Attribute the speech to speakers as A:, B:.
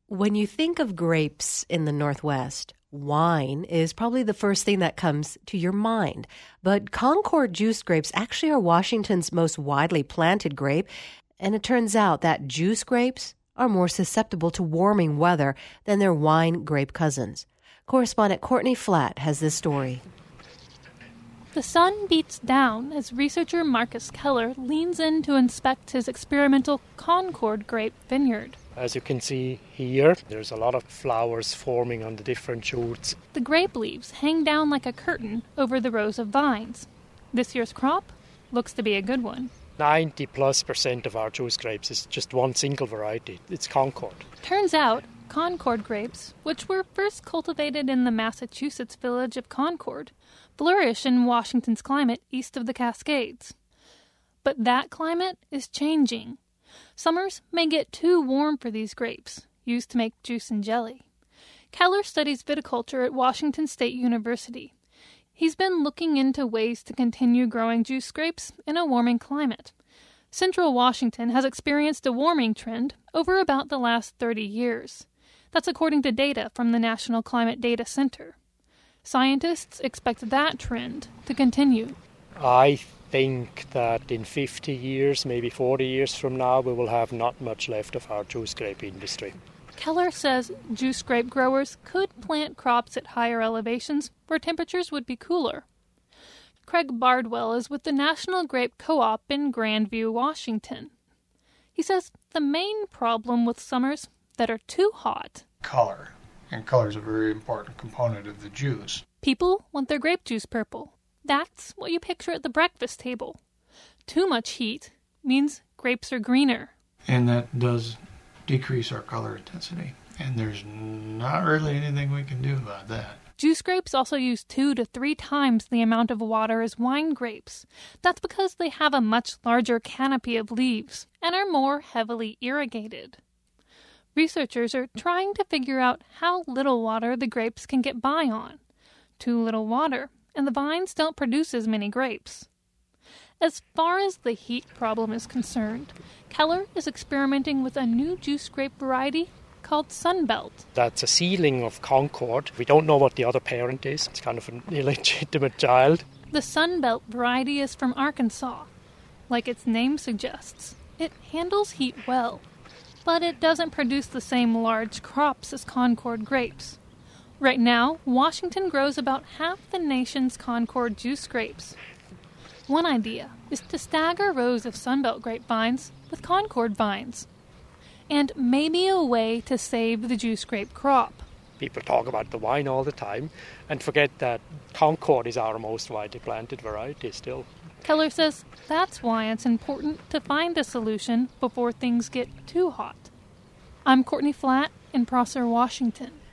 A: When you think of grapes in the Northwest, wine is probably the first thing that comes to your mind. But Concord juice grapes actually are Washington's most widely planted grape, and it turns out that juice grapes are more susceptible to warming weather than their wine grape cousins. Correspondent Courtney Flatt has this story.
B: The sun beats down as researcher Marcus Keller leans in to inspect his experimental Concord grape vineyard.
C: As you can see here, there's a lot of flowers forming on the different shoots.
B: The grape leaves hang down like a curtain over the rows of vines. This year's crop looks to be a good one.
C: 90+% of our juice grapes is just one single variety. It's Concord.
B: Turns out, Concord grapes, which were first cultivated in the Massachusetts village of Concord, flourish in Washington's climate east of the Cascades. But that climate is changing. Summers may get too warm for these grapes, used to make juice and jelly. Keller studies viticulture at Washington State University. He's been looking into ways to continue growing juice grapes in a warming climate. Central Washington has experienced a warming trend over about the last 30 years. That's according to data from the National Climate Data Center. Scientists expect that trend to continue.
C: I think that in 50 years, maybe 40 years from now, we will have not much left of our juice grape industry.
B: Keller says juice grape growers could plant crops at higher elevations where temperatures would be cooler. Craig Bardwell is with the National Grape Co-op in Grandview, Washington. He says the main problem with summers that are too hot.
D: Color. And color is a very important component of the juice.
B: People want their grape juice purple. That's what you picture at the breakfast table. Too much heat means grapes are greener.
D: And that does decrease our color intensity. And there's not really anything we can do about that.
B: Juice grapes also use 2 to 3 times the amount of water as wine grapes. That's because they have a much larger canopy of leaves and are more heavily irrigated. Researchers are trying to figure out how little water the grapes can get by on. Too little water, and the vines don't produce as many grapes. As far as the heat problem is concerned, Keller is experimenting with a new juice grape variety called Sunbelt.
C: That's a seedling of Concord. We don't know what the other parent is. It's kind of an illegitimate child.
B: The Sunbelt variety is from Arkansas. Like its name suggests, it handles heat well, but it doesn't produce the same large crops as Concord grapes. Right now, Washington grows about half the nation's Concord juice grapes. One idea is to stagger rows of Sunbelt grapevines with Concord vines. And maybe a way to save the juice grape crop.
C: People talk about the wine all the time and forget that Concord is our most widely planted variety still.
B: Keller says that's why it's important to find a solution before things get too hot. I'm Courtney Flatt in Prosser, Washington.